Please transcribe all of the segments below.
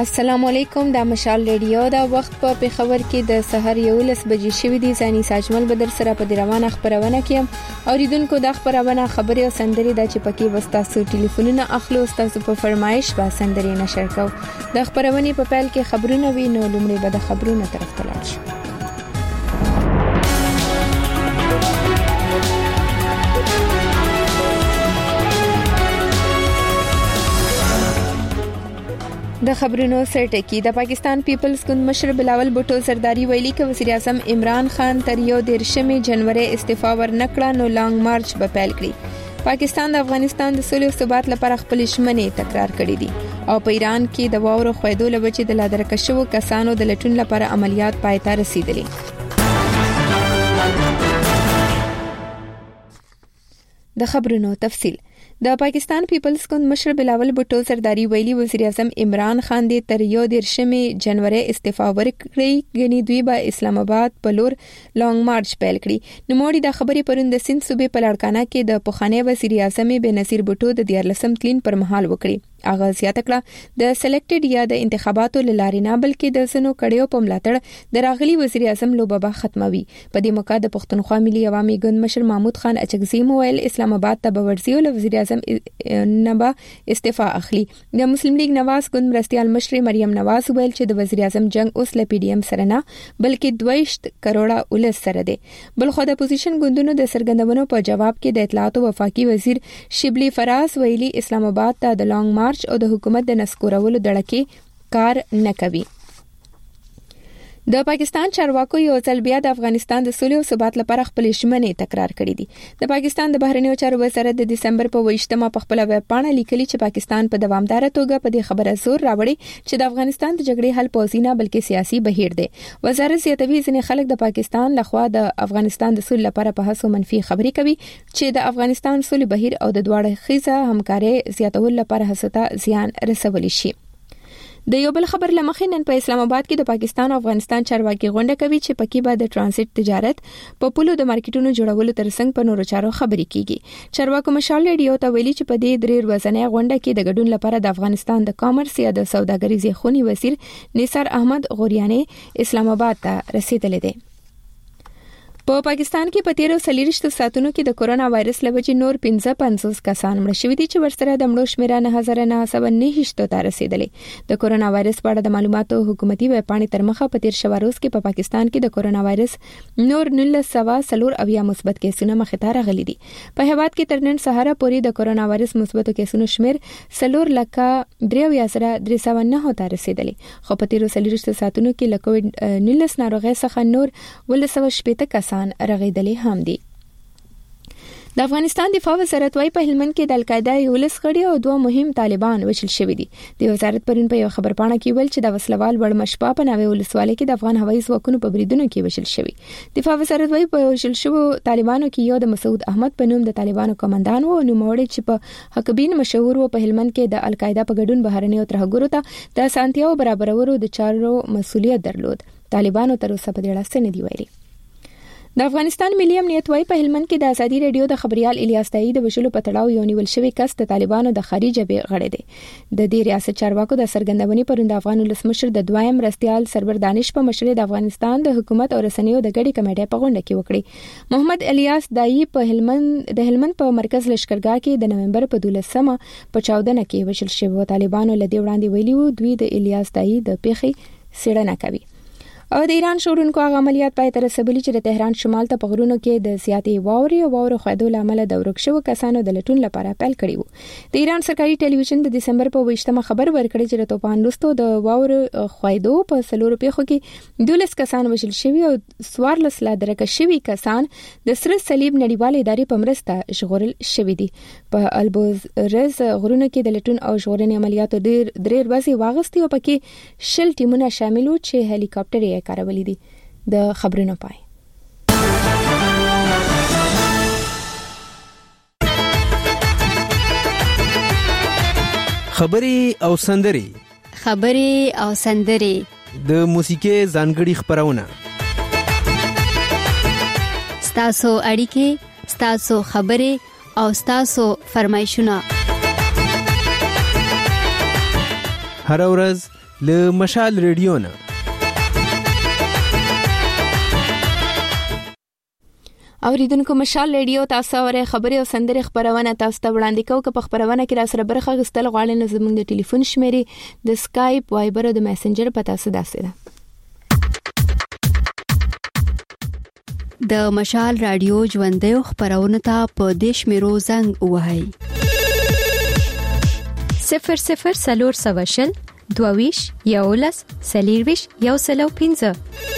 السلام علیکم، دا مشال ریډیو دا وخت په پیښور کې د سحر 11 بجې شوې دي. ځاني ساجمل بدر سره په روانه خبرونه کې اوریدونکو د خبرونه خبري او سندري د چپکی وستاسو ټلیفونونه اخلو تاسو په فرمایش با سندري نشر کو. د خبرونه په پیل کې خبرونه وی نو لومړی به د خبرونه طرف ته لاړ شو. د خبرونو سرټکی د پاکستان پیپلز ګوند مشر بلاول بوټو زرداری ویلي چې وزیر اعظم عمران خان تر 13 جنوري استعفا ورنکړه نو لانګ مارچ به پیل کړي. پاکستان د افغانستان د سولې او ثبات لپاره خپل ژمنې تکرار کړې دي او په ایران کې د واورو خویدو لوجې د لادرکه شوو کسانو د لټون لپاره عملیات پای ته رسیدلي. د خبرونو تفصیل. د پاکستان پیپلز ګوند مشر بلاول بوټو زرداری ویلي وزیر اعظم عمران خان د تر 13 جنوري استعفا ورکړي غني دوی به اسلام آباد په لور لانګ مارچ پیل کړي. نو موړي د خبرې پروند سند صوبې په لړکانه کې د پخوانی وزیر اعظم بنصیر بوټو د 14 تلین پر مهال وکړي. اغاز یاد کړه د سلیکټډ یا د انتخاباتو لاري نه بلکې د سنو کړيو په ملاتړ د راغلي وزیر اعظم لوبابا ختموي. په دې موقع د پښتونخوا ملي عوامي ګوند مشر محمود خان اچکزي مویل اسلام آباد ته ورځي او وزیر اعظم نبا استعفا اخلي. د مسلم لیگ نواز ګوند مرستيال مشر مریم نواز ویل چې د وزیر اعظم جنگ اوس ل پی ډی ایم سره نه بلکې 22 کروڑه ولس سره دی. بل خو د اپوزیشن ګوندونو د سرګندونو په جواب کې د اطلاعات او وفاقي وزیر شبلی فراز ویلي اسلام آباد ته د لانګ مارچ او د حکومت د نسکورولو دړکې کار نه کوي. د پاکستان چارواکو یو ځل بیا د افغانستان د سولې او ثبات لپاره خپل ژمنې تکرار کړې دي. د پاکستان د بهرنیو چارو وزارت د دسمبر په 28مه په خپل ویب پاڼه لیکلي چې پاکستان په دوامدار توګه په دې خبره زور راوړي چې د افغانستان د جګړې حل پوځي نه بلکې سیاسي بهیر دی. وزارت زیاتوي ځینې خلک د پاکستان لخوا د افغانستان د سولې لپاره په هڅو منفي خبرې کوي چې د افغانستان سولې بهیر او د دواړو خيزه همکاري زیاتول لپاره هڅه ته زیان رسول شي. د یو بل خبر لمخې نن په اسلام آباد کې د پاکستان او افغانستان چارواکي غونډه کوي چې پکې به د ترانزیت تجارت په پولو د مارکیټونو جوړولو ترڅنګ په نورو چارو خبرې کیږي. چارواکو مشال ریډیو ته ویلي چې په دې درې ورځنۍ غونډه کې د ګډون لپاره د افغانستان د کامرس یا د سوداګریزي خونی وزیر نثار احمد غوریانی اسلام آباد ته رسیدلی دی. په پاکستان کې په 13 ساعتونو کې د کورونا وایرس لوجې نور 55 کسان مړ شوي دي چې ورسره د مړو شمیره 9999 ته رسیدلې. د کورونا وایرس په اړه د معلوماتو حکومتي ویب پاڼې تر مخه په 13 روز کې په پاکستان کې د کورونا وایرس نور 1904 مثبت کیسونه مخ ته راغلي دي. په هیواد کې تر نن سهار پورې د کورونا وایرس مثبت کیسونو شمیر 4,03,309 ته رسیدلې. خو په 13 ساعتونو کې له کووډ 19 ناروغۍ څخه نور 180 کسان رغیدلې هم دي. د افغانستان دفاع وزارت وايي په هلمند کې د القاعده یو لس غړي او دوه مهم طالبان وژل شوي دي. د وزارت پرون په یو خبرپاڼه کې ویل چې د وسلوال وړمشپا په ناوې ولسوالۍ کې د افغان هوایي ځواکونو په بریدونو کې وژل شوي. دفاع وزارت وايي په وژل شوو طالبانو کې یو د مسعود احمد په نوم د طالبانو کمانډان وو، نوموړی چې په حقبین مشهور وو. په هلمند کې د القاعده په ګډون بهرنیو ترهګرو ته د اسانتیاو برابرولو د چارو مسؤلیت درلود. طالبانو تر اوسه په دې اړه څه نه دی ویلي. د افغانستان ملي امنیت وايي په هلمند کې د ازادي رادیو د خبريال الیاس تایي د وشلو په تړاو یو نیول شوی کس د طالبانو د خارجه به غړي دي. د دې ریاست چارواکو د سرګندونې پروند افغان ولسمشر د دویم مرستيال سرور دانش په مشرۍ د افغانستان د حکومت او رسنیو د غړي کمیټې په غونډه کې وکړي. محمد الیاس دایي په هلمند په مرکز لشکرګاه کې د نومبر په 12مه په 14 کې وشل شوی. طالبانو لدی وړاندې ویلي وو دوی د الیاس دایي د پیخي سړنه کوي. او د ایران شورونکو هغه عملیات پای ته رسولي چې د تهران شمال ته په غرونو کې د زیاتې واورو خویدو لامل د ورک شوو کسانو د لټون لپاره پیل کړی وو. د ایران سرکاري ټلویزیون د دسمبر په 28مه خبر ورکړی چې د طوفان وروسته د واورو خویدو په سلورو پیښو کې 12 کسان وژل شوي او 14 لا درکه شوي کسان د سره صلیب نړیوال ادارې په مرسته ژغورل شوي دي. په البرز غرونو کې د لټون او ژغورنې عملیاتو درې ورځې واغستې او پکې 10 ټیمونه شامل وو چې هلیکاپټر کارولې دي. د خبرونو پای. خبري او سندري د موسیقي ځانګړي خبرونه ستاسو اړیکې، ستاسو خبرې او ستاسو فرمایشونه هر ورځ له مشال ریډیو نه. اوریدونکو مشال ریډیو تاسو اوره خبري او سندره خبرونه تاسو ته وړاندې کوو. که په خبرونه کې را سره برخه غستل غواړئ نو زموږ د ټلیفون شمیرې د اسکایپ، وایبر او د میسنجر په تاسو داسې ده. د مشال رادیو ژوندۍ خبرونه ته په دیش میرو زنګ وهاي 00 22 یولس سلیرویش یو سلو 15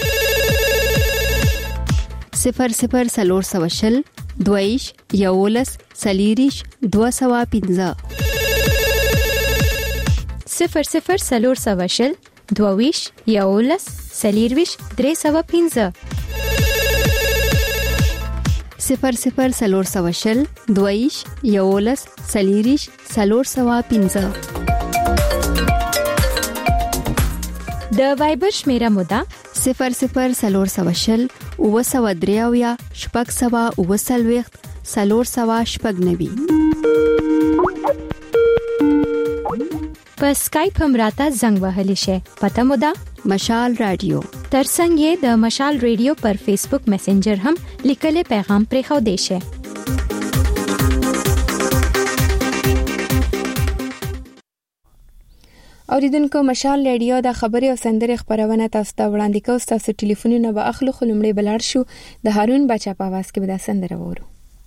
00 22 یولس سلیریش 215 00 22 یولس سلیرویش 315 00 22 یولس سلیریش 315 د وایبر شمیره مودا 00 وسودریاویا شپږ سوا وسلويخت سلور سوا شپږ نوي. په اسکایپ هم راته زنګ وهلی شي. پته مودا مشال رادیو. ترڅنګ یې د مشال ریډیو پر فیسبوک میسنجر هم لیکل پیغام پرې خو دی شي. اوریدونکو مشال ریډیو د خبري او سندره خبرونه تاسو ته وړاندې کوي. تاسو ټلیفونونه به اخلو خو لمړی بلار شو د هارون بچا په आवाज کې به د سندره وورو.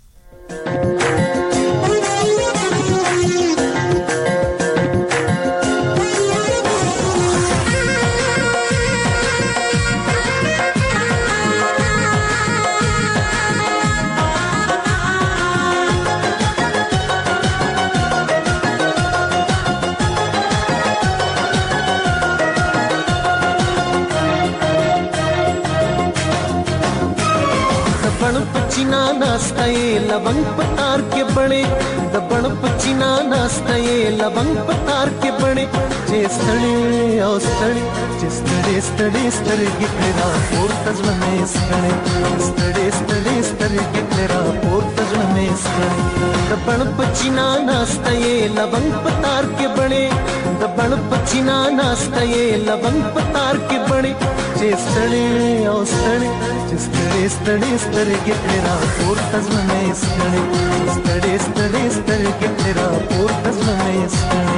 पचीना नास्ता ये लवंग पतार के बड़े दबण पचीना नास्ता ये लवंग पतार के बड़े जे स्थळे ओ स्थळे जे स्थळे स्थळे स्थळे गितरा पोर तजम में स्थळे स्थळे स्थळे स्थळे गितरा पोर तजम में स्थळे दबण पचीना नास्ता ये लवंग पतार के बड़े दबण पचीना नास्ता ये लवंग पतार के बड़े जे स्थळे ओ स्थळे जे स्थळे स्थळे स्थळे गितरा पोर तजम में स्थळे स्थळे स्थळे स्थळे गितरा पोर तजम में स्थळे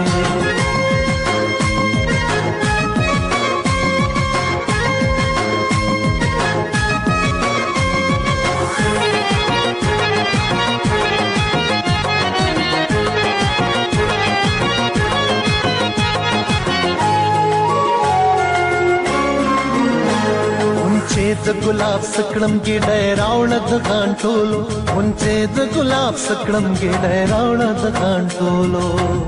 द गुलाब सकड़म गे डैरावणद कांटोलो उनचे द गुलाब सकड़म गे डैरावणद कांटोलो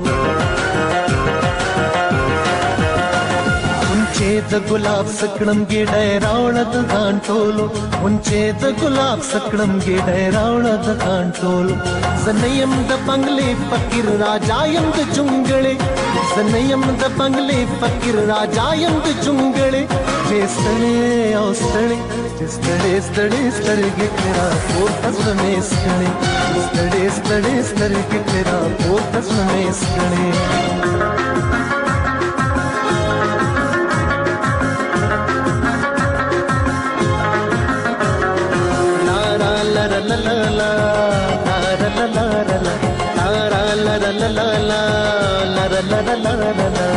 उनचे द गुलाब सकड़म गे डैरावणद कांटोलो उनचे द गुलाब सकड़म गे डैरावणद कांटोलो सनयम द बंगले फकीर राजायम द जुंगळे सनयम द बंगले फकीर राजायम द जुंगळे जे स्थळे ओ स्थळे जे स्थळे स्थळे स्थळे गितरा पोर तजम में स्थळे स्थळे स्थळे स्थळे गितरा पोर तजम में स्थळे ला ला ला ला ला ला ला ला ला ला ला ला ला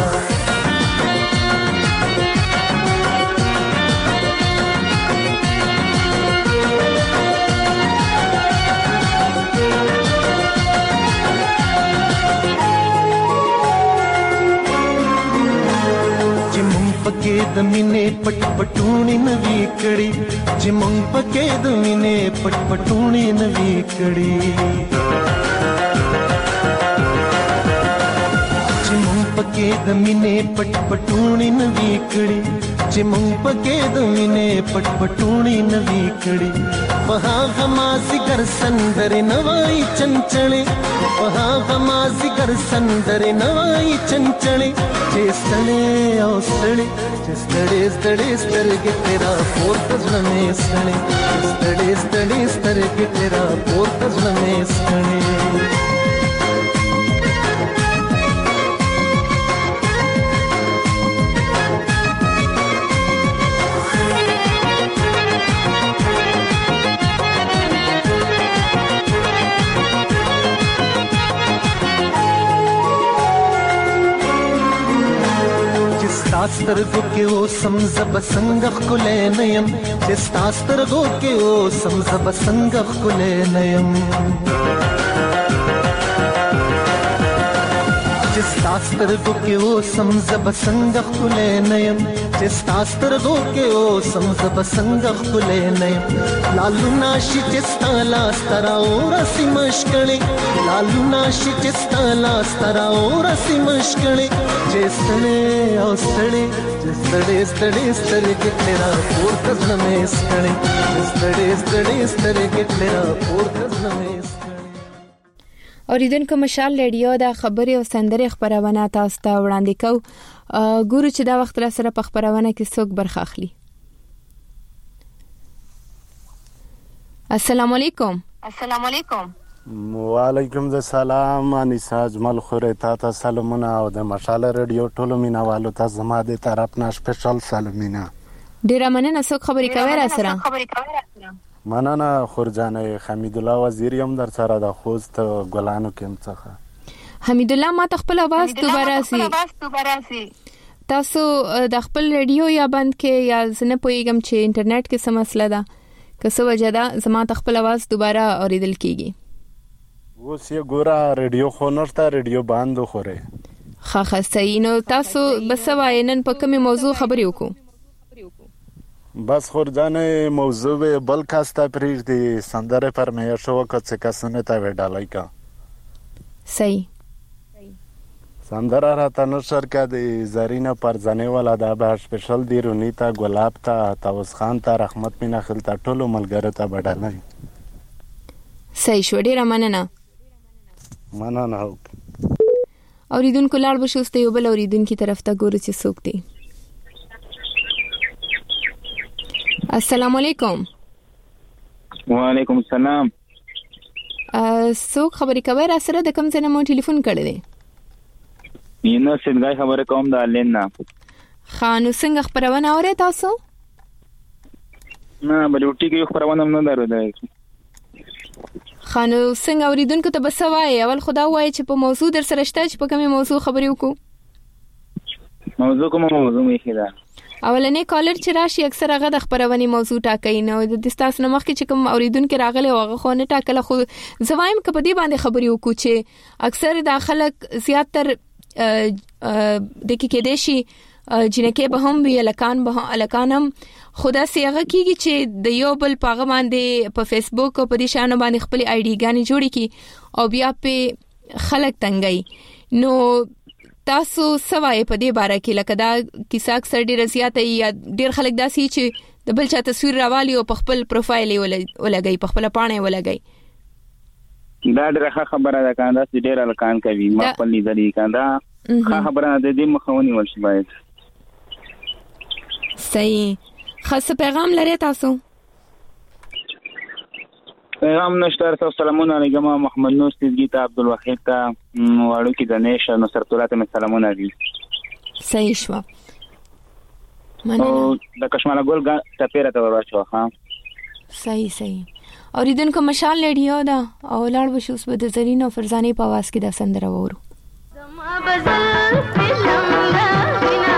पके दमिने पटपटूणी नवी कड़ी जिमंग पके दमिने पटपटूणी नवी कड़ी जिमंग पके दमिने पटपटूणी नवी कड़ी जिमंग पके दमिने पटपटूणी नवी कड़ी वहाँ हमासी घर संदरे नवाई चंचले वहाँ हमासी घर संदरे नवाई चंचले जे स्थळे ओ स्थळे जे स्थळे स्थळे स्थळे गितरा पोर तजम में स्थळे स्थळे स्थळे स्थळे गितरा पोर तजम में स्थळे ستاسرګو کې او سمزب څنګه خلې نیم چې ستاسرګو کې او سمزب څنګه خلې نیم چې ستاسرګو کې او سمزب څنګه خلې نیم چې ستاسرګو کې او سمزب څنګه خلې نیم لالو ناشي چې ستالا سترا اور سي مشکړې لالو ناشي چې ستالا سترا اور سي مشکړې چې ستړې او ستړې چې ستړې ستړې ستړې کې تیرا پورته زمې ستړې ستړې ستړې ستړې کې تیرا پورته زمې اوریدونکو مشال ریډیو د خبري او سندري خبرونه تاسو ته وړاندې کو ګورو چې دا وخت را سره په خبرونه کې څوک برخه اخلي. السلام علیکم. وعلیکم السلام. انیسا اجمل خوره تا سلامونه او د مشال ریډیو ټولو مینوالو ته زما د طرف نه سپیشل سلامونه. ډیره مننه. څوک خبرې کوي را سره؟ مننه خورجانې حمید الله وزیر یم در سره د خوست ګلانو کم څخه. حمید الله ما خپل आवाज دوباره سي تاسو د خپل ریډیو یا بند کې یا زنه پویګم چې انټرنیټ کې څه مسله ده که څه وجه ده زما خپل आवाज دوباره اوریدل کیږي. اوس یې ګوره ریډیو خو نشته ریډیو بند خوره. خا صحیح. نو تاسو بس واینن په کومه موضوع خبرې وکړو؟ بس خورجانې موضوع بل کاسته پرېږ دی سندره فرمایش وکړه چې کسونه ته وډالای کا. صحیح. سندره راته نشر کا دی زرینه پرځنې ولا دا به سپیشل دی رونیتا ګلاب ته توس خان ته رحمت مینا خلتا ټولو ملګرو ته وډالای. صحیح شو. ډیره مننه. اوریدونکو لاړ بشوسته یو بل اوریدونکو طرف ته ګورو چې څوک دی. السلام علیکم. وعلیکم السلام. څوک خبرې کوي را سره د کوم ځای نه مو ټلیفون کړی دی؟ ینه سیدګای خبره کوم د لینا. خانو څنګه خبرونه اورئ تاسو؟ نه بلوټي کې خبرونه نه درو دی. خانو څنګه اوریدونکو ته بسوای اول خدا وای چې په موضوع در سره شته چې په کومه موضوع خبرې وکړو؟ موضوع کومه موضوع میخه ده. اولنې کالر چې راشي اکثر هغه د خبرونې موضوع ټاکي نه د دستاس نمخ کې چې کوم اوریدونکو راغلي هغه خو نه ټاکله. خو زوایم ک په دې باندې خبرې وکړو چې اکثر د خلک زیاتر د کې دیشي جنکه به هم وی الکانم خدا سیغه کیږي چې د یو بل پاغه باندې په فیسبوک او په دې شانو باندې خپل آی ډی ګانی جوړی کی او بیا په خلک تنګي. نو تاسو سوای په دې باره کې لکه دا کیسه اکثر ډیر زیاته یا ډیر خلک داسي چې د بل چا تصویر راوالي او په خپل پروفایل ولګي په خپل پاڼه ولګي. دا ډیره خبره ده کنده چې ډیر الکان کوي ما خپل لیدلې کنده خبره ده دې مخونی ورشي باید. صحیح. خاص پیغام لري تاسو؟ پیغام نشته. تاسو سلامونه علیکم محمد نور سیدګی ته عبدالوحید ته واړو کې د نش نصر تولاته می سلامونه دي. صحیح شو. او د کشماله ګل ټپیره ته ورواچو ها. صحیح. اوریدونکو مشال ریډیو دا او لاړ بشو اوس به د زرین او فرزانه په आवाज کې د سندره وورو. زما بزل فلم لا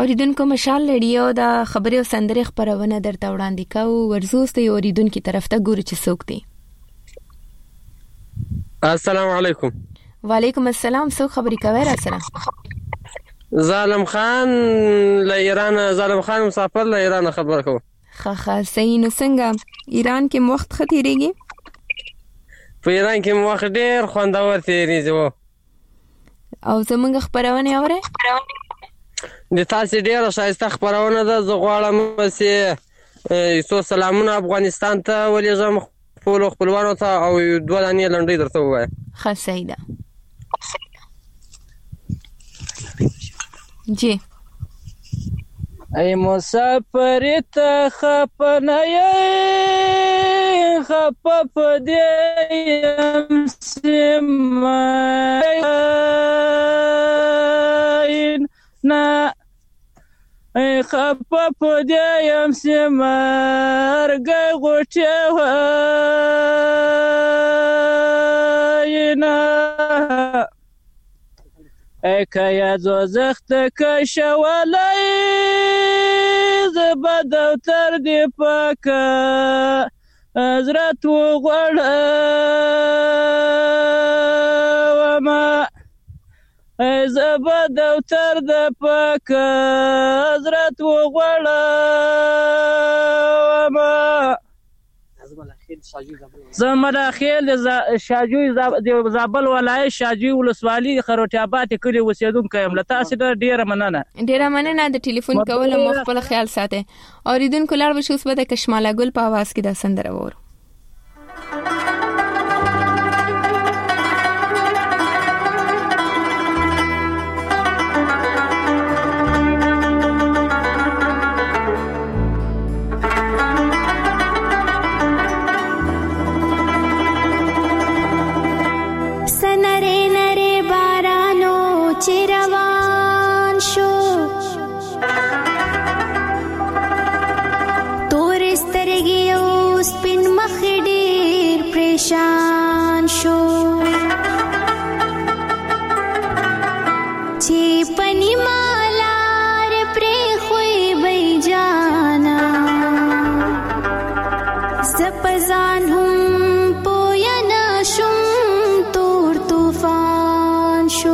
اوریدونکو مشال رادیو دا خبري او سندري خبرونه درته وړاندې کوو. ورزوس ته اوریدونکو طرف ته ګوري چې څوک دی. السلام علیکم. وعلیکم السلام. څوک خبري کوي را سره؟ ظالم خان له ایران، ظالم خان مسافر له ایران خبر کوم. خا صحیح. نو څنګه ایران کې وخت ختیریږي؟ په ایران کې وخت ډیر خوندور تیریږي او زمونږ خبرونه اوري؟ د تاسو ډیره شایسته خبرونه ده. زه غواړم چې یو سلامونه افغانستان ته ولېږم خپلوانو ته او دوه دانې لنډۍ درته ووایم. ښه صحیح ده. جی ای مسافر ته خپنه یې خپه په دې یم سیمه نه ای خپه په دې یم سیمه ارګی غوټې وایینه ای که یا دوزخ ته کشولی زه به دفتر دی پاکه حضرت وغوړومه ای زه به دفتر دی پاکه حضرت وغوړومه. زمرا خیل شاجوی زابل ولایت شاجوی ولسوالۍ خروټ آباد کلی اوسیدونکو یم. له تاسو ډیره مننه. ډیره مننه د ټلیفون کول. مو خپل خیال ساتئ. اوریدونکو لار بشو اوس به د کشماله ګل په आवाज کې د سندره وورو. شان شو چې پنی مالار پرې خوې بې جانا زپزان هم پویا نشم تور طوفان شو.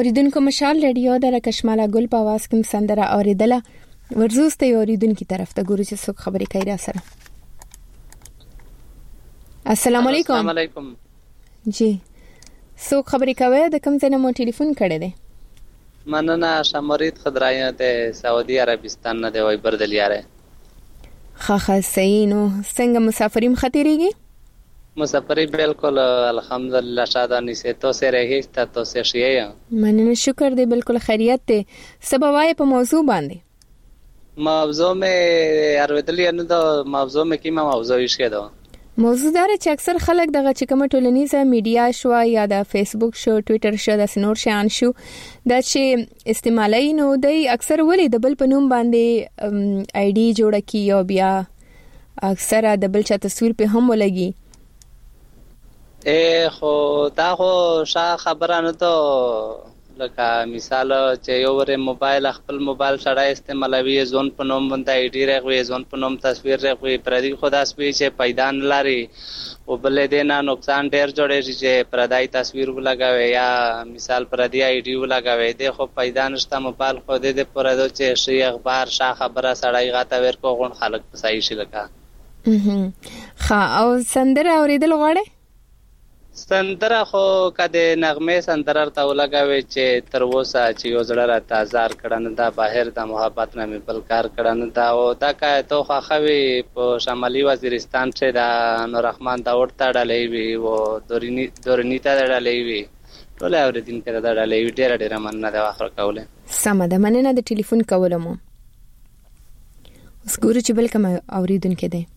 اوریدونکو مشال رادیو د کشماله ګل په आवाज کې سندره اوریدله. ورزوسته اوریدونکو طرف ته ګورو چې څوک خبرې کوي را سره. السلام علیکم. السلام علیکم. جی څوک خبرې کوي؟ د کوم ځای نه مو ټلیفون کړی دی؟ مننه، شمرید خضرایه د سعودي عربستان نه دی، وای بردلیاره. خا صحیح. نو څنګه مسافریم خطرېږي؟ مسافری بالکل الحمدلله شاده نیسه. تو سه رهی تا تو سه شیه. مننه، شکر دی، بالکل خیریت دی. سبوای په موضوع باندې موضوع میں ارویدلی نه دا موضوع میں کیما موضوع یې ده. موضوع دار چې اکثر خلک دغه چې کوم ټولنیزه میډیا شو یا د فیسبوک شو، ټوئیټر شو، د سنور شان شو، دا چې استعمالي نو دی اکثر ولې د بل په نوم باندې آی ډي جوړ کی او بیا اکثر د بل چا تصویر په هم ولګي. خو دا خو شا خبره نه ته لکه مثال چې یو ور موبایل خپل موبایل سره استعمالوي، ځون په نوم باندې آی ډي راغوي، ځون په نوم تصویر راغوي، پردي خدا سپي چې پیدان لري او بل دې نه نقصان ډیر جوړي چې پردای تصویر ولګاوي یا مثال پردي آی ډي ولګاوي، دې خو پیدان شته موبایل خو دې پردو چې شي اخبار شا خبره سړی غاته ورکو غون خلک صحیح شي لکه. او سندره اوریدل غواړي؟ سندره خو کده نغمه سندره ته ولګاوي چې تر اوسه چې یو زړه را تازار کړن دا بهر د محبت نه بل کار کړن دا او دا کا تو خوخوي په شمالي وزیرستان چې دا نور رحمان دا ورته ډلې وی او دورنی ته ډلې وی ټول اوریدین کړه دا ډلې وی ډېر مننه دا اخر کوله. سم ده، مننه د ټلیفون کولم. اوس ګورو چې بل کوم اوریدون کې ده.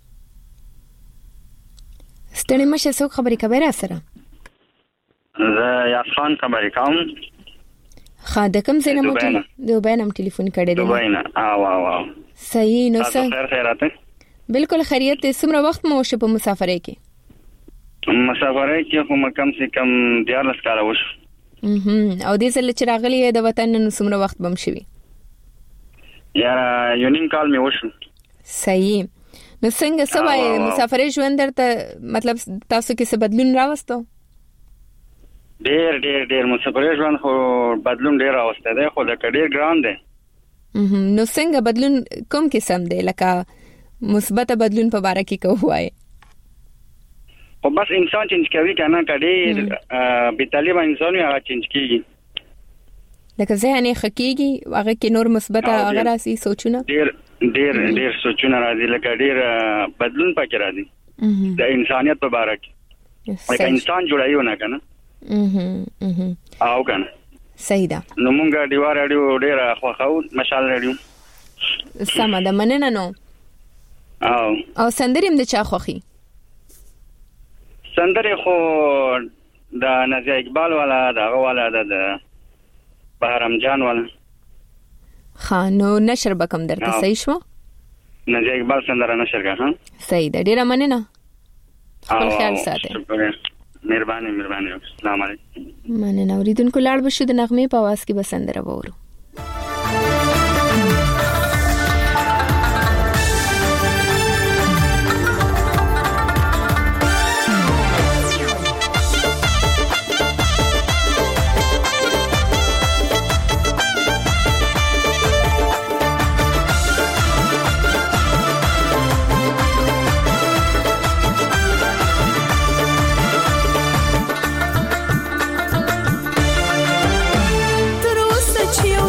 ستړي مشه څوک خبرې کوي را سره؟ زه یاس خان خبرې کوم. د کوم ځای نه مو دوبۍ نه ټلیفون کړی دی؟ دوبۍ نه. او صحیح. نو څه خیرات؟ بالکل خیریت دی. څومره وخت مو شو په مسافرۍ کې؟ مسافرۍ کې خو کم سے کم 14 کال وشو. او دې ځل چې راغلی د وطن نن څومره وخت بم شوی؟ یا یو نیم کال می وشو. صحیح. نو څنګه سوای مسافرۍ ژوند درته مطلب تاسو کې څه بدلون راوستو؟ ډېر مسافرۍ ژوند خو بدلون ډېر راوسته دی، خو دا ډېر ګران دی. نو څنګه بدلون کوم قسم دی؟ لکه مثبت بدلون په باره کې کوی؟ خو بس انسان چینج کوي کنه، کډې بې طالبه انسان هغه چینج کیږي، لکه ذهن یې خکېږي، هغه کې نور مثبت هغه راسي سوچونه ډېر سوچونه راځي، لکه ډېر بدلون پکې راځي د انسانیت په باره کې، لکه انسان جوړایو نه کنه. او کنه صحیح ده. نو مونږ ډیوا رادیو ډېر خوښو، مشال رادیو. سم ده، مننه. نو او سندریم د چا خوخي؟ سندره خو د نازیه اقبال والا، دغه والا د بهرام جان والا. نو نشر بکم درته صحیح شو؟ نازیه اقبال سندره نشر کا. صحیح ده، ډیره مننه. خپل خیال ساته. مهرباني. السلام علیکم. مننه. اوریدونکو لاړ بشو د نغمه په आवाज کې بسندره وورو. تر اوسه چې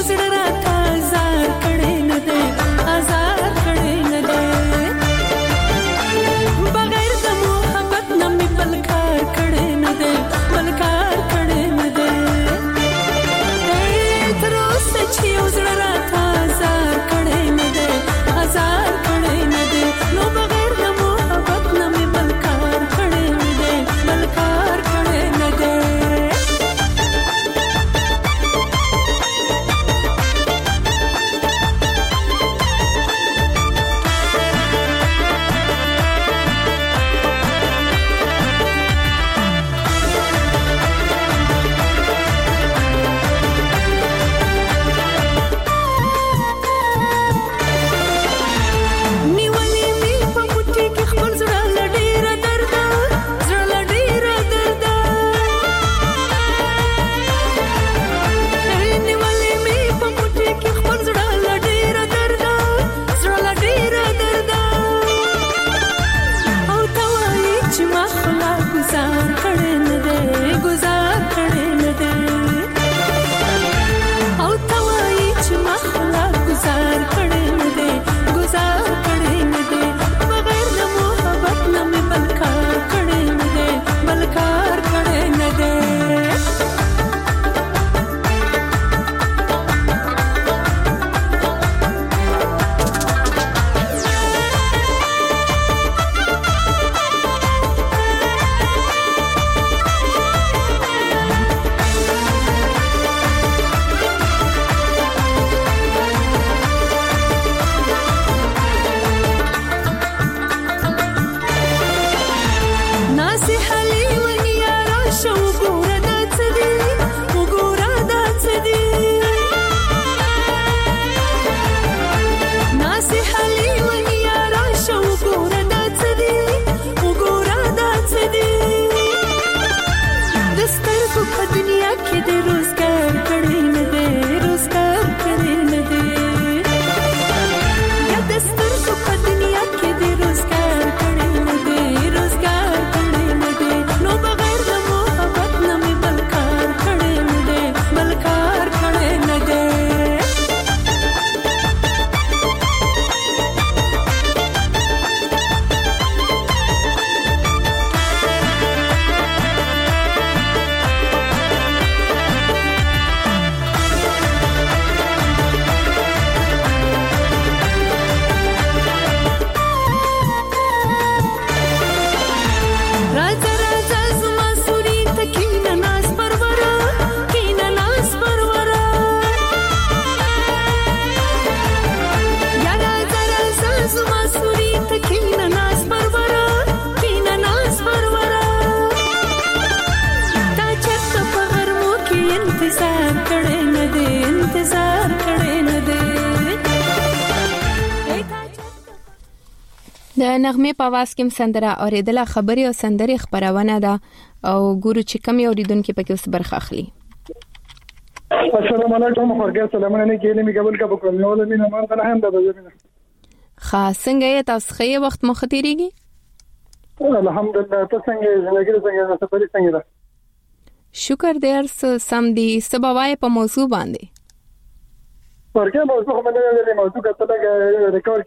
د نغمه په आवाज کې سندره اوریدله خبري او سندري خبرونه ده او ګورو چې کم یو ریدونکو پکې اوس برخه اخلي. السلام علیکم ورحمۃ سلامونه نه کېلې می قبول کا بکرم نو له مینه مان ته هم ده بزمنه خاص څنګه تاسو خې وخت مخ تیریږي؟ الحمدلله ته څنګه زندګی څنګه سفر څنګه ده؟ شکر دې سم دي سباوای په موضوع باندې ورکه موضوع باندې د موضوع کتلګه ریکارډ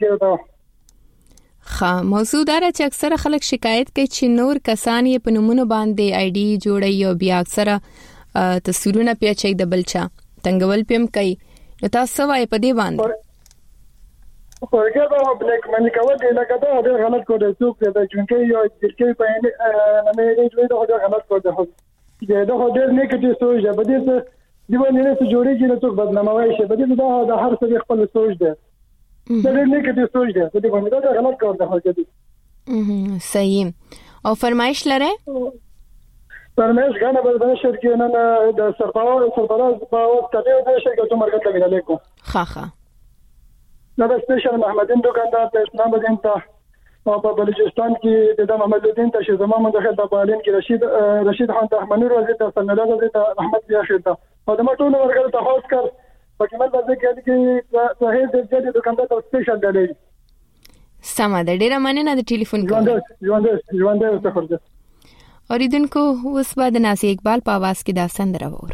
کړو. موضوع دا چې اکثره خلک شکایت کوي چې نور کسان یې په نمونه باندې آی ډي جوړي او بیا اکثره تصویرونه پیچي د بلچا تنګول پم کوي. نو تاسو وایي په دې باندې ورکه دا بلیک منی کوي لکه دا ډېر غلط کوډ څوک دا چې یو چې په نه مې دوی دا غلط کوډ ده دا ډېر نیگیټیو سوچ ده. بده څه دیوانه نه جوړیږي نو څوک بدناموي شي. بده دا د هر څه خپل سوچ ده. دا ډېر نیگیټیو سوچ ده. بده باندې دا غلط کار ده هغه. صحیح. او فرمایش لره؟ فرمایش غاڼه بل شرکت نه د سرپرست په واسطه د شرکت مرکز ته ویل کوم. ښه دا سپیشل محمدین دکاندار په اسلام آباد ته او په بلوچستان کې د محمد الدین ته شزما مندخل د بالین کې رشید خان ته احمد نور وزیر ته سنلا ته احمد بیا خیرته او د مټونو ورګل ته خاص کر پکې مل د کې په هیڅ د جدي دکاندار ته سپیشل دی. سم ده ډیره مننه د ټلیفون ژوند څه خبره اوریدونکو اوس بعد ناصر اقبال په आवाज کې دا سندره وورو.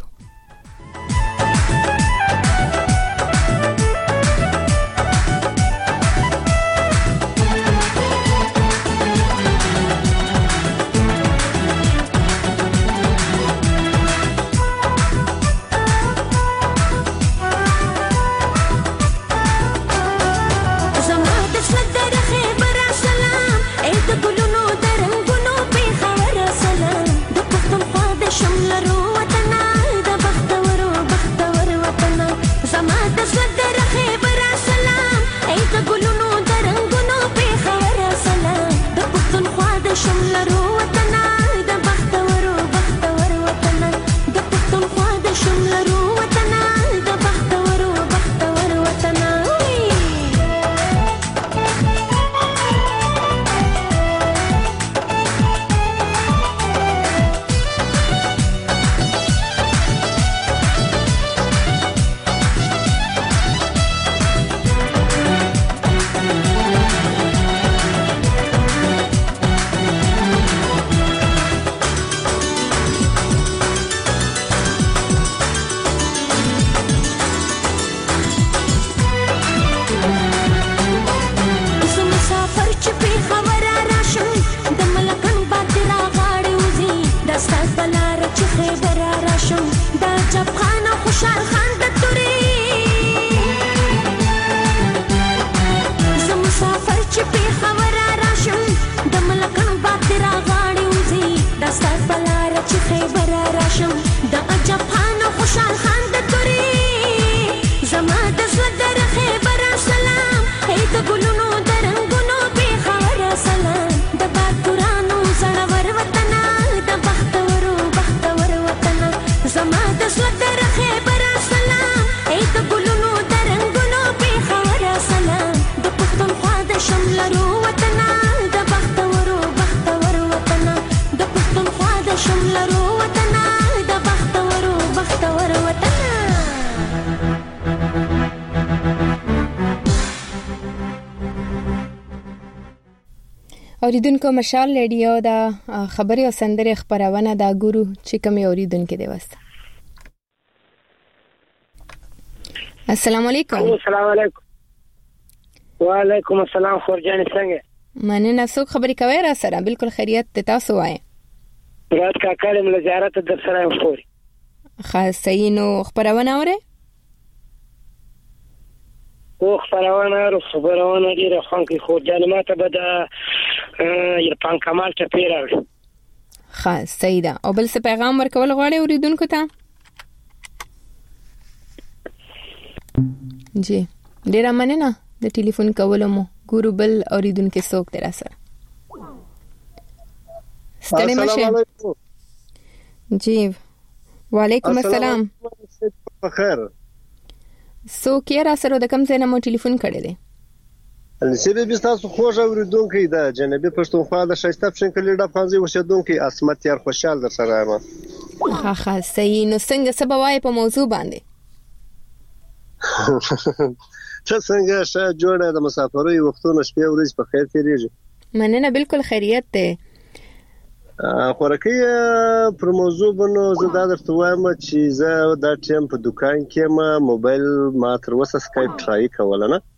اوریدونکو مشال ریډیو دا خبري او سندري خبرونه دا ګورو چې کوم اوریدونکو دی وست. السلام علیکم. السلام علیکم. وعلیکم السلام خورجان څنګه؟ مننه څوک خبري کوي را سره بالکل خیریت ته تاسو وایي. رات کا کلم له زیارت در سره خوري. خاص صحیح نو خبرونه اوره؟ او خبرونه ډیره خونکي خورجان ماته به د یرپان کمال ته پیراوي. خاص صحیح ده. او بل څه پیغام ورکول غواړي اوریدونکو ته؟ جی ډیره مننه د ټلیفون کولو مو ګورو بل اوریدونکو څوک تر سره. السلام علیکم. جی وعلیکم السلام. بخیر. سو کې را سره د کوم ځای نه مو ټلیفون کړی دی؟ لسیبه بستاسو خوږ اوریدونکي د جنوبي پښتونخوا د ښایسته پښنکلي ډبخانځي اوسېدونکي عصمت یار خوشحال در سره یم. ښه صحیح. نو څنګه څه به وایې په موضوع باندې؟ ته څنګه ښه جوړه د مسافرۍ وختونه شپې ورځې په خیر تېرېږي؟ مننه، بالکل خیریت دی. خوراکي پر موضوع باندې زه دا درته وایم چې زه دا ټیم په دکان کې موبایل ما تر اوسه سکایپ ټرای کوله نه.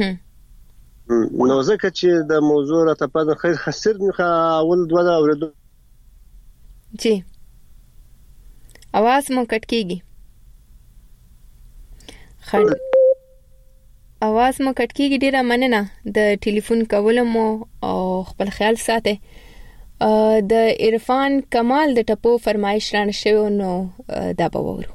نو ځکه چې د موضوع راته په خیر خسر نه اول دوه دا اوریدو جی आवाज مو کټ کیږي. आवाज مو کټ کیږي. ډیره مننه د ټلیفون کولو مو او خپل خیال ساته. د عرفان کمال د ټپو فرمایش رانه شوی نو دا به وورو.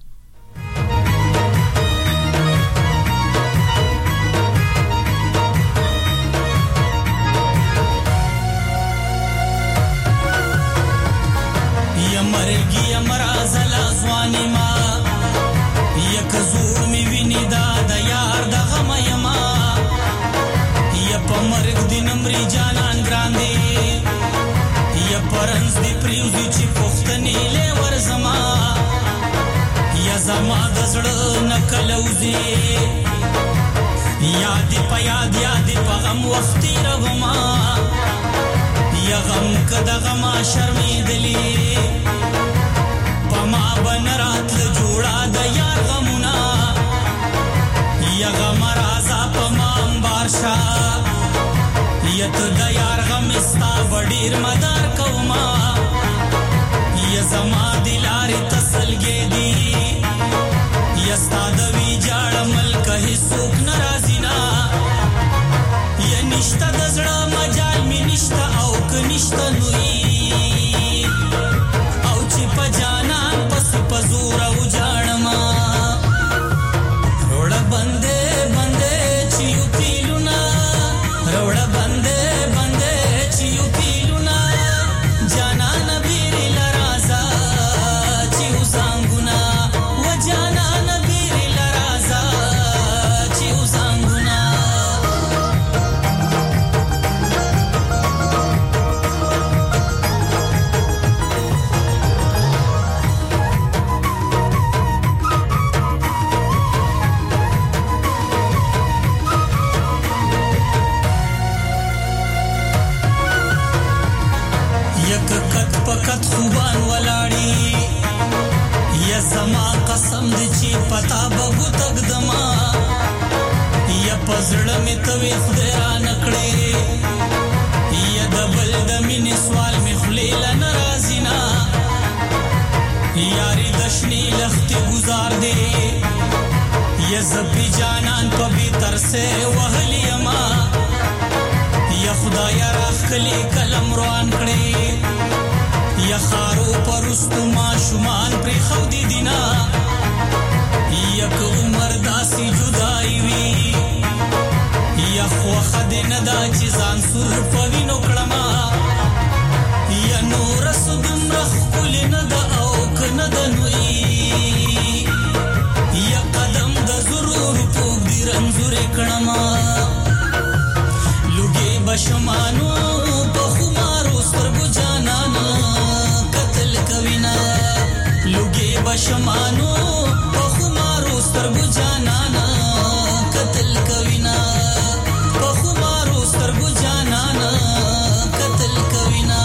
مرګي امرازل ازواني ما یک زور می ویني دا د یار د غم یما ی په مرګ دین مری جانان ګراندي ی پرنس دی پریوزي چې پختنی له ورزما ی زما د زړه نکلوزي یاد په غم وختي رغما ی غم کده غما شرمېدلی پما بنرات جوړا د یار غمونا یا غم رازا پما امبارشا یت د یار غم استا وډیر مدار کوما یا زما دلار تسلګې دی یا ستاد وی جاړ ملک هیڅوک ناراضینا یا نشتا د زړه مجال می نشتا او ک نشتا نوې او چې په جانان پس پزور او جاړما روړ بندې بندې چې یو پیلونا روړ بندې بندې چې یو پیلونا جانان بیر لرازا چې وسانګونا و جانان بیر لرازا چې وسانګونا پکت خوبان ولاړی یا زما قسم دې چې پتا بغو تقدما یا پزړه می توي خدای را نکړې یا دبل د مين سوال می خلیل ناراضینا یاري دشنی لختي گزار دې یا زبي جانان په بي تر سه وهلی ما یا خدای راخلي کلم روان کړې یا خارو پرستو ما شمان پر خودی دینا یک عمر داسی جدائی وی یا خوخ دین دا چیزان سر پوی نکڑما یا نورس دمرخ کل ندا اوک ندنوی یا قدم دا ضرور پوک دی رنزور کڑما لگے بشمانو بخمارو سرگو جانانا لوګي بشمانو په خمارو سترګو جانانا قتل کوینا په خمارو سترګو جانانا قتل کوینا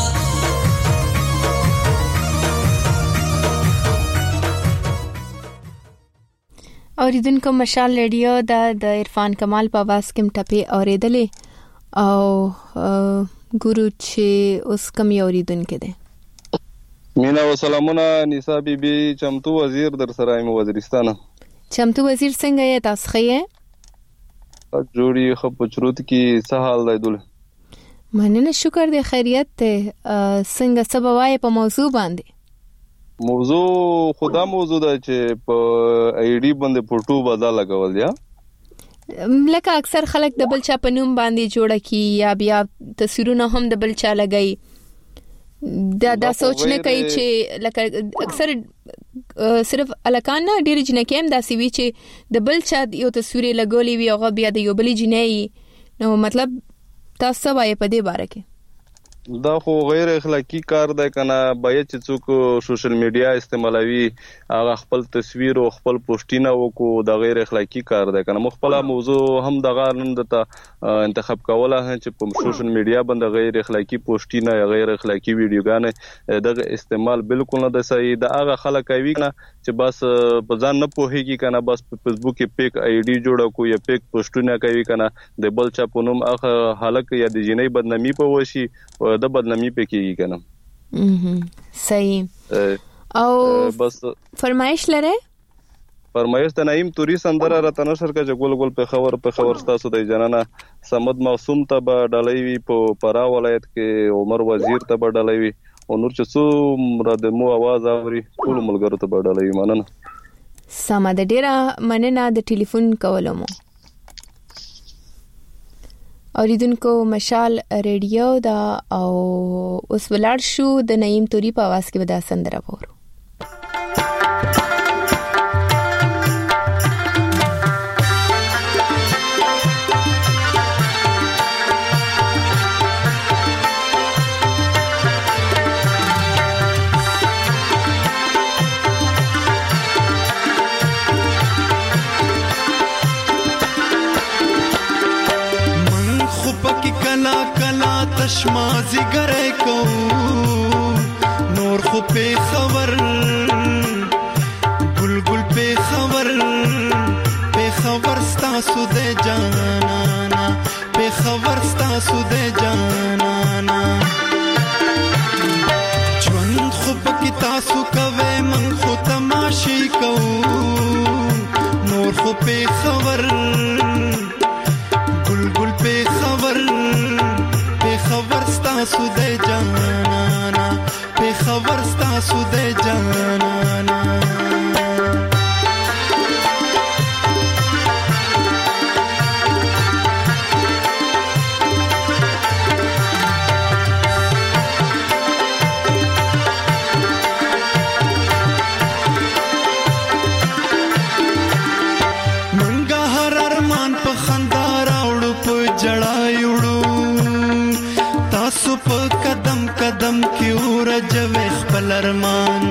اوریدونکو مشال ریډیو د عرفان کمال په आवाज کې ټپه اوریدلې او ګورو چې اوس کوم اوریدونکو ده. مینا و سلامونه نساء بیبي چمتو وزیر در سره ایم وزیرستان. چمتو وزیر څنګه یې تاسو ښه جوړي خپ چروت کی څه حال دی دل؟ مننه شکر دی خیریت ته. څنګه سبا وای په موضوع باندې؟ موضوع خدا موضوع ده چې په آی ډی باندې فوټو بدل لګول یا لکه اکثر خلک د بل چا په نوم باندې جوړه کی یا بیا تصویرونه هم د بل چا لګای. دا سوچ نه کوي چې لکه اکثر صرف الکان ډیر جنکه هم دا سی وی چې د بل چا یو تصویر لګولې وی هغه بیا د یو بل جنۍ نو مطلب تاسو وایي په دې باره کې دا خو غیر اخلاقی کار دی کنه. باید چې څوک سوشل میډیا استعمالوي هغه خپل تصویر او خپل پوسټینه وکړو، دا غیر اخلاقی کار دی کنه. مخبل موضوع هم دغه نن دته انتخاب کوله چې په سوشل میډیا باندې غیر اخلاقی پوسټینه یا غیر اخلاقی ویډیوګانې دغه استعمال بالکل نه دی صحیح. دا هغه خلک کوي کنه چې بس په ځان نه پوهیږي کنه، بس په فیسبوک کې پیک آی ډی جوړ کو یا پیک پوسټونه کوي کنه، د بل چا په نوم هغه حالک یا د جنۍ بدنامي په وشي د بدنامي پکېږي کنه. صحیح. او بس فرمایش لره فرمایش د نعیم توري سندره راته نشر کا چې ګول ګول په خبر تاسو د جنانه سمد معصوم ته به ډالۍ وی په پرا ولایت کې عمر وزیر ته به ډالۍ وی او نور چې څو مراد مو आवाज اوري ټول ملګرو ته به ډالۍ وی. مننه. سم د ډیره مننه د ټلیفون کولمو. اوریدونکو مشال ریډیو دا او اوس ولر شو د نعیم توري په आवाज کې ودا سندره وورو. تشمازی گره کو نور خو پی خبر گل گل پی خبر ستاسو دے جانانا پی خبر ستاسو دے جانانا جوان خو پکی تاسو کوے من خو تماشی کو نور خو پی خبر گل گل پی خبر ستاسو دے جانانا پی خبر ستاسو دے جانانا. منګه هر ارمان په خندا راوړو په جړای وړو تاسو په قدم قدم کې ورجوي خپل ارمان.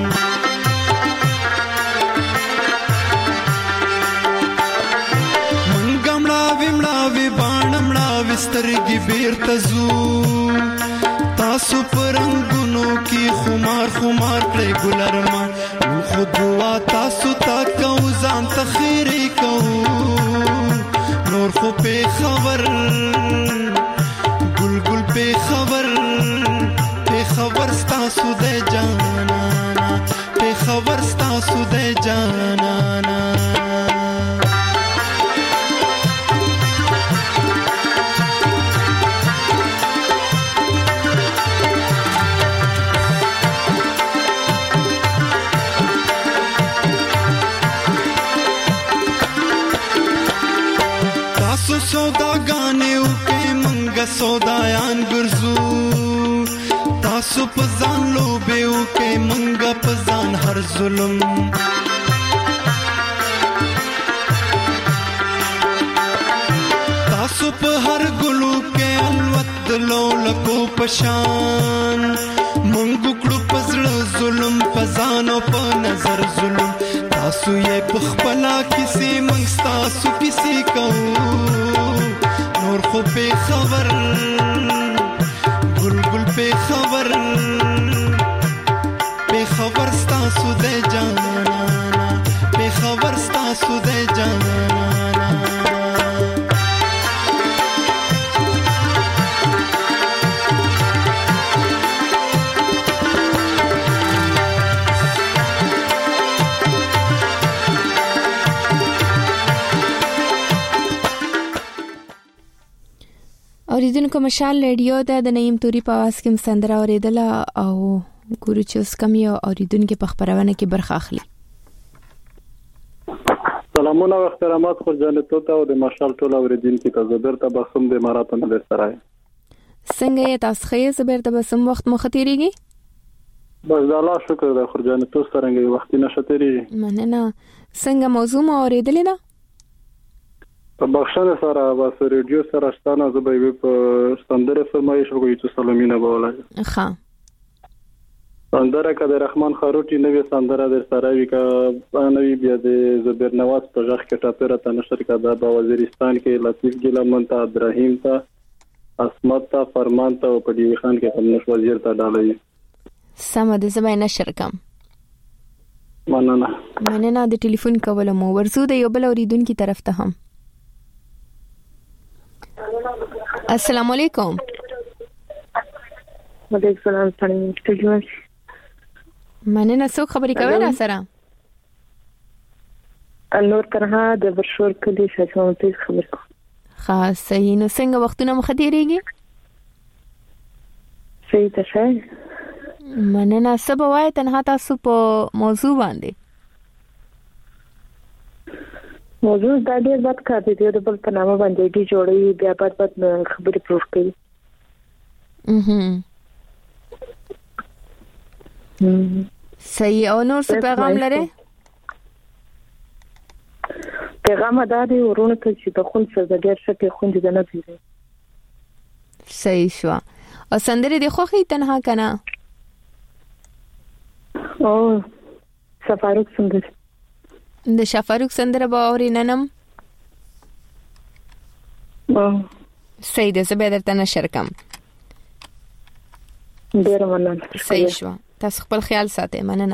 منګه مړاوي باڼه سترګې بیرته زو تاسو په رنگونو کې خمار کړی ګل ارمان. خو دعا تاسو تا کو ځان ته خیرې کو نور خو په خبر گل گل پی خبر ستاسو دے جانانا پی خبر ستاسو دے جانانا. تاسو سوداګانې وکړئ منګه سودایان ګرځو تاسو په ځان لوبې وکړئ منګه په ځان هر ظلم. تاسو په هر ګلو کې الوت د لولکو پشان منګو کړو پزړه ظلم په ځان او په نظر ظلم. تاسو یې په خپلا کیسې منګ تاسو کیسې کو نور خو په خبر گل گل په خبر ستاسو دے جانانا په خبر ستاسو دے جانانا. اوریدونکو مشال ریډیو د نعیم توري په आवाज کې سندره اوریدله او ګورو چې اوس کوم یو اوریدونکو په خبرونه کې برخه اخلي. سلامونه او احترامات خو جنته ته او د مشال ټول اوریدونکو ته زبر ته بسم د امارات نه سره. څنګه یې تاسو خې زبر ته بسم وخت مختيريږي؟ بس د الله شکر د خو جنته سترنګي وخت نشته تیری. مننه. څنګه موضوع مو اوریدلې ده؟ په بخښنه سره بس ریډیو سره ستانه زبې په سندره فرمایش وکړو چې سلامینه بوله ها سندره کده رحمان خاروټي نوې سندره در سره وی کا نوې بیا د زبیر نواز په ځخ کې ټاپره ته نشر کده په وزیرستان کې لطیف ګیلمن ته ابراهیم ته اسمت ته فرمان ته او په دی خان کې هم نش وزیر ته ډالې سم د زبې نشر کم مننه د ټلیفون کول مو ورزو د یو بل اوریدونکو طرف ته هم السلام علیکم وعلیکم السلام څنګه مننه څوک خبرې کوي را سره انور کرها د برشور کلی شاوخوا خبر کو خاص صحیح نو څنګه وختونه مخديريږي صحیح ته شای مننه سبا وای تنها تاسو په موضوع باندې موضوع د ډېر بد کار دی د بل په نامه باندې دی جوړي بیا بد خبرې پروف کوي صحیح او نور څه پیغام لري پیغام دا دی ورونه ته چې د خون سره د ډېر شته خون دي نه پیری صحیح شو او سندره دی خوخي تنها کنه او سفاروق سندره د شفاروق سندره به اوري ننم صحیح ده زه به درته نشر کم ډیر مننه صحیح شو تاسو خپل خیال ساتئ مننه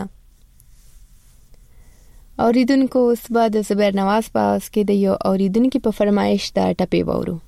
اوریدونکو اوس بعد زبیر نواز پاس کې د یو اوریدونکو په فرمایش دا ټپی وورو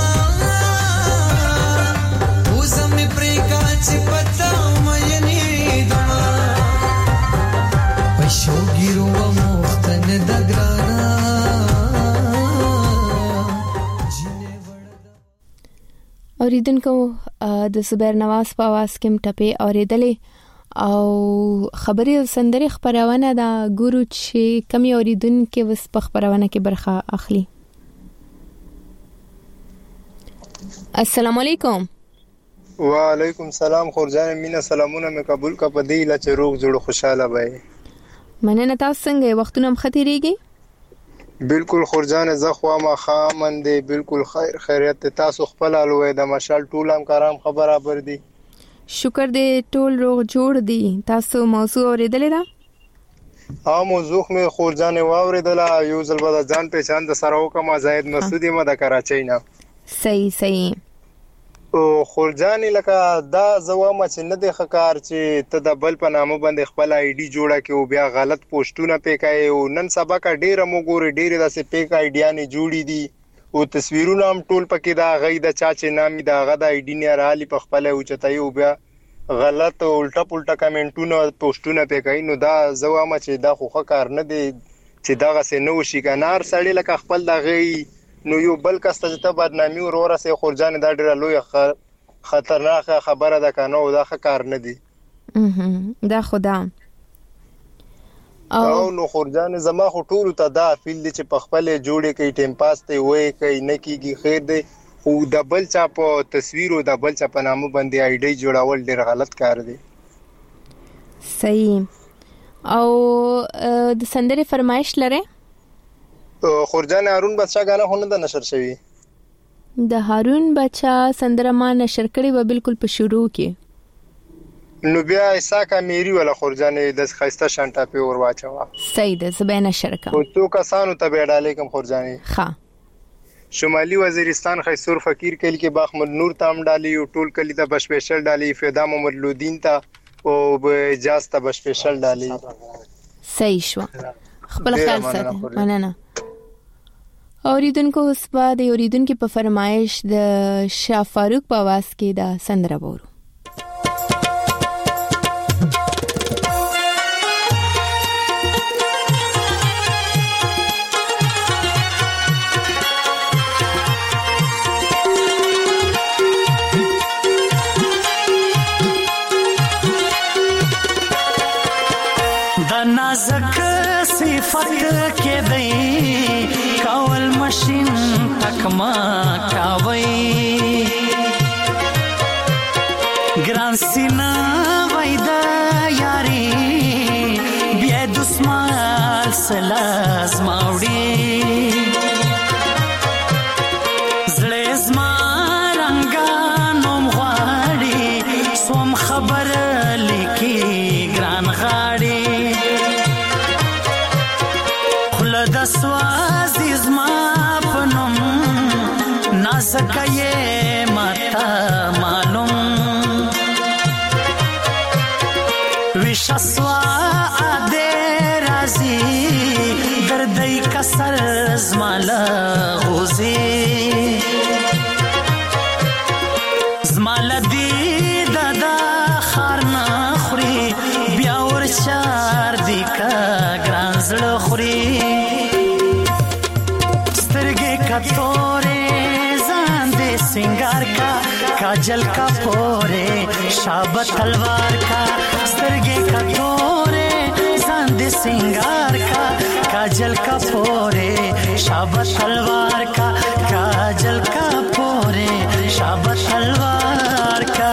Pata mayani اوریدونکو د زبیر نواز په आवाज کې ټپه اوریدلې او خبري سندري خبرونه دا ګورو چې کمی اوریدونکو وس په خبرونه کې برخه اخلي. السلام علیکم. وعلیکم السلام. خورجان مینا سلامونه مې قبول کا په دی لا چې روغ جوړ خوشاله وای. مننه تاسو څنګه وختونه مخاطرېږي؟ بالکل خورجان زه خو ما خامن دی بالکل خیر خیریت تاسو خپل الوې د مشال ټول هم کارام خبره بر دي. شکر دې ټول روغ جوړ دي. تاسو موضوع اوریدلې ده؟ موضوع مې خورجان واوریدله. یو ځل به ځان پہچان د سره وکم. زاهد مسعودی ما د کراچۍ نه. صحیح او خورجان لکه دا زوامه چې نه د خکار چې ته د بل په نامه باندې خپل آی ډي جوړه کې او بیا غلط پوسټونه پېکای او نن سبا کا ډیره موګوري ډیره داسې پیک آیډیا نه جوړی دي او تصویرونه هم ټول پکې دا غي د چا چې نامي دا غد آی ډي نه رالي په خپل او چتای او بیا غلط او الټا پلټا کمنټونه پوسټونه پېکای. نو دا زوامه چې دا خو کار نه دی چې دا غسه نو شي کنار سړی لکه خپل د غي نو یو بل کس ته بدنامي ورور سه خورجان دا ډیره لوی خطرناک خبره ده کنه او دا کار نه دی. دا خدا او نو خورجان زما خو ټول ته دا فیل چې په خپل جوړې کې ټیم پاس ته وای کوي نه کیږي خیر دی او د بل چا په تصویر او د بل چا په نامه باندې آی ډي جوړول ډیر غلط کار دی. صحیح. او د سندري فرمایش لره خورجان هارون بچا غانا هونه د نشر شوی. د هارون بچا سندره ما نشر کړي و بالکل په شروع کې. نو بیا اساکا میری ولا خورجان د خيسته شانټا په ور واچوا. صحیح ده زبې نشر کا. او تو کسانو ته بیډاله کوم خورجان. ها. شمالي وزیرستان خیسور فقیر کلی کې باحمد نور تام ډالي او ټول کلی د بشپیشل ډالي فدا محمد لودین ته او اجازه ته بشپیشل ډالي. صحیح شو. خپل خیال ساتئ. مننه. اوریدونکو اوس به د اوریدونکو په فرمایش د شاه فاروق په आवाज کې دا سندره وورو. د نازک صفت کې دی کول ماشین تکما کاوي ګران سینا وایدا یاري بیا د سمال سلاز ماوړي زړه زما رنگانوم غواړي سوم خبر لیکي ګران غاړي د سوازي زما پنوم نازکه ماتا معلوم وشسوا ا رازي دردای کسر زما لغوزي زما لدی ددا خارنا خوري بیا ورچار دی کا ګران زړه خوري तोरे जांदे सिंगार का काजल का पोरे शाबत तलवार का सरगे का तोरे जांदे सिंगार का काजल का पोरे शाबत तलवार का काजल का पोरे शाबत तलवार का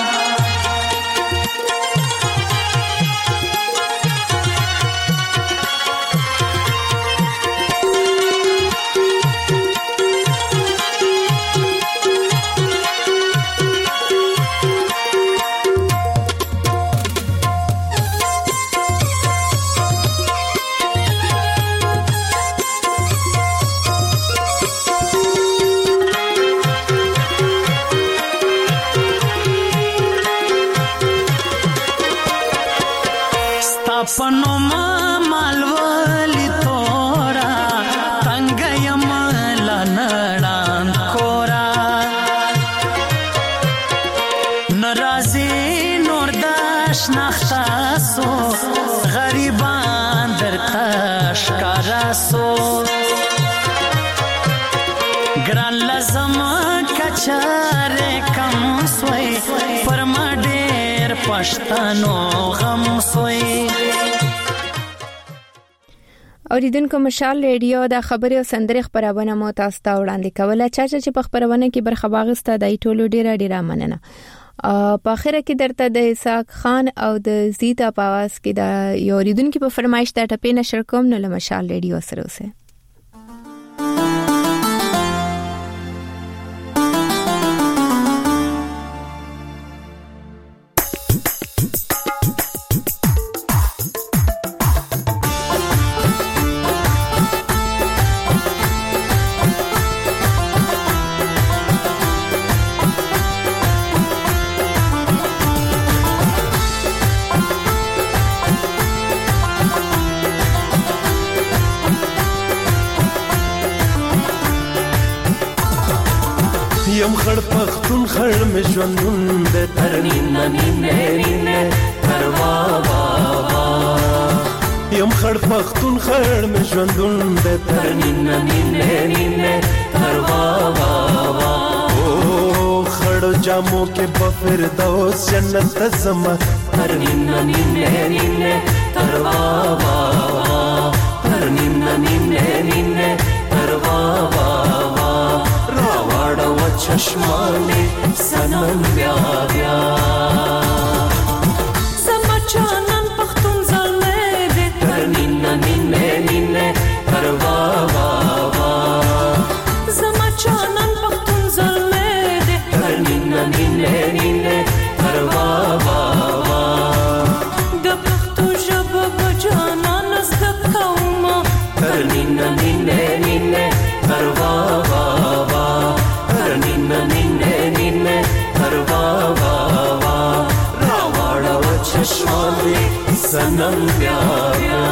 पनो मालवली तोरा तंगयम लनड़ान कोरा नराजी नोरदाश नखतासो गरीबान दर तशकारासो ګران لازم کچاره کم سوی پر ما ډېر پښتنو غم سوی. اوریدونکو مشال ریډیو د خبري او سندري خبرونه مو تاسو ته وړاندې کوله. چې په خبرونه کې برخه واغسته د ټولو ډیره مننه. په اخر کې درته د اسحاق خان او د زیتا په आवाज کې د یو اوریدونکو په فرمایش ته ټپې نشر کوم نو له مشال ریډیو سره اوسه. یم خړ پختون خړ مې ژوندون د ترنینه نینه تر وا وا یم خړ پختون خړ مې ژوندون د ترنینه نینه تر وا وا او خړ جامو کې په فردوس جنت زما ترنینه نینه تر وا وا ترنینه نینه تر وا وا چشمانی سنم بیا بیا سمچانن پختون زلمه ده ترنینه نینه تر وا وا وا سمچانن پختون زلمه ده ترنینه نینه تر وا وا وا د پختو ژبه بجانان زده کومه ترنینه نینه تر وا وا نینه تر وا وا وا راوړه و چشمانې سنم بیا بیا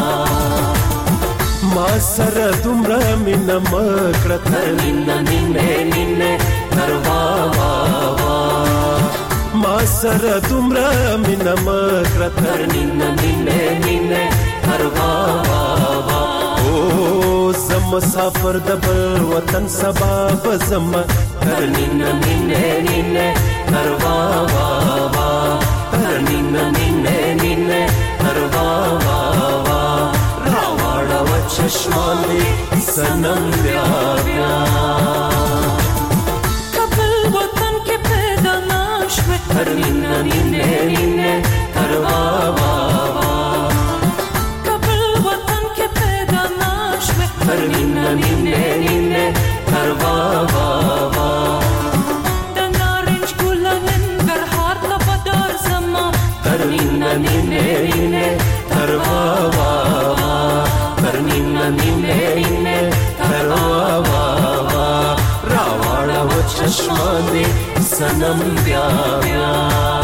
ما سره دومره مینه مکړه ترنینه نینه تر وا وا وا ما سره دومره مینه مکړه ترنینه نینه تر وا وا وا زم مسافر د بل وطن سبا بزم ترنینه نینه تر وا وا وا ترنینه نینه تر وا وا وا راوړه و چشمانې سنم بیا بیا کابل وطن کې پیدا نشوه ترنینه نینه تر وا وا وا ترنینه نینه تر وا وا وا د نارنج ګل ننګرهار ته بدر زما ترنینه نینه تر وا وا وا ترنینه نینه تر وا وا وا راوړه و چشمانې سنم بیا بیا